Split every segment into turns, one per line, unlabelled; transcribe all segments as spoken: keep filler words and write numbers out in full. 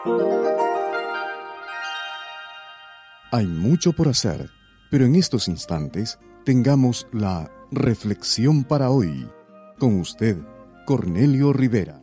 Hay mucho por hacer, pero en estos instantes tengamos la reflexión para hoy. Con usted, Cornelio Rivera.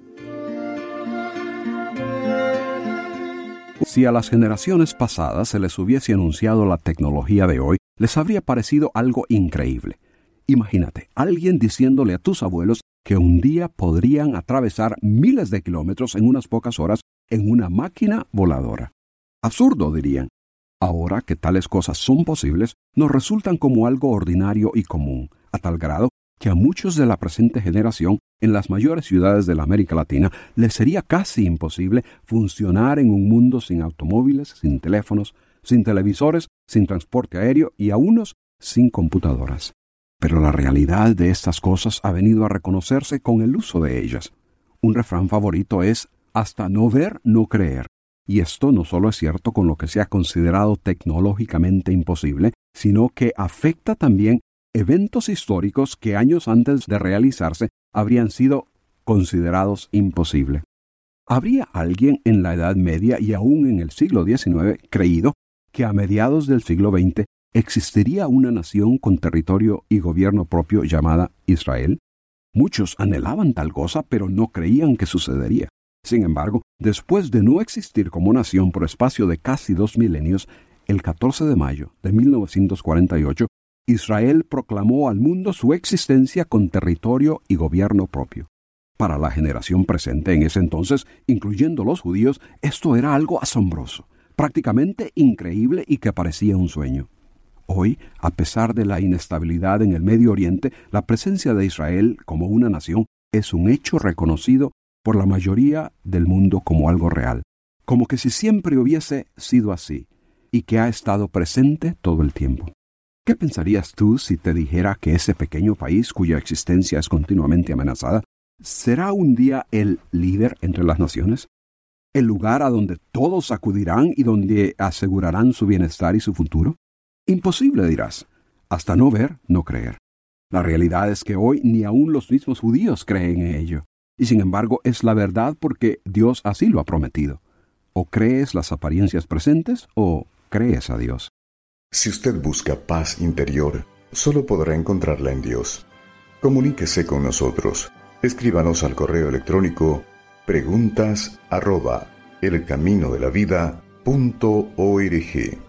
Si a las generaciones pasadas se les hubiese anunciado la tecnología de hoy, les habría parecido algo increíble. Imagínate, alguien diciéndole a tus abuelos que un día podrían atravesar miles de kilómetros en unas pocas horas en una máquina voladora. Absurdo, dirían. Ahora que tales cosas son posibles, nos resultan como algo ordinario y común, a tal grado que a muchos de la presente generación en las mayores ciudades de la América Latina les sería casi imposible funcionar en un mundo sin automóviles, sin teléfonos, sin televisores, sin transporte aéreo y a unos sin computadoras. Pero la realidad de estas cosas ha venido a reconocerse con el uso de ellas. Un refrán favorito es «hasta no ver, no creer». Y esto no solo es cierto con lo que se ha considerado tecnológicamente imposible, sino que afecta también eventos históricos que años antes de realizarse habrían sido considerados imposibles. ¿Habría alguien en la Edad Media y aún en el siglo diecinueve creído que a mediados del siglo veinte existiría una nación con territorio y gobierno propio llamada Israel? Muchos anhelaban tal cosa, pero no creían que sucedería. Sin embargo, después de no existir como nación por espacio de casi dos milenios, el catorce de mayo de mil novecientos cuarenta y ocho, Israel proclamó al mundo su existencia con territorio y gobierno propio. Para la generación presente en ese entonces, incluyendo los judíos, esto era algo asombroso, prácticamente increíble y que parecía un sueño. Hoy, a pesar de la inestabilidad en el Medio Oriente, la presencia de Israel como una nación es un hecho reconocido por la mayoría del mundo como algo real, como que si siempre hubiese sido así, y que ha estado presente todo el tiempo. ¿Qué pensarías tú si te dijera que ese pequeño país, cuya existencia es continuamente amenazada, será un día el líder entre las naciones? ¿El lugar a donde todos acudirán y donde asegurarán su bienestar y su futuro? Imposible, dirás. Hasta no ver, no creer. La realidad es que hoy ni aun los mismos judíos creen en ello. Y sin embargo es la verdad porque Dios así lo ha prometido. O crees las apariencias presentes o crees a Dios.
Si usted busca paz interior, solo podrá encontrarla en Dios. Comuníquese con nosotros. Escríbanos al correo electrónico preguntas arroba elcaminodelavida punto org.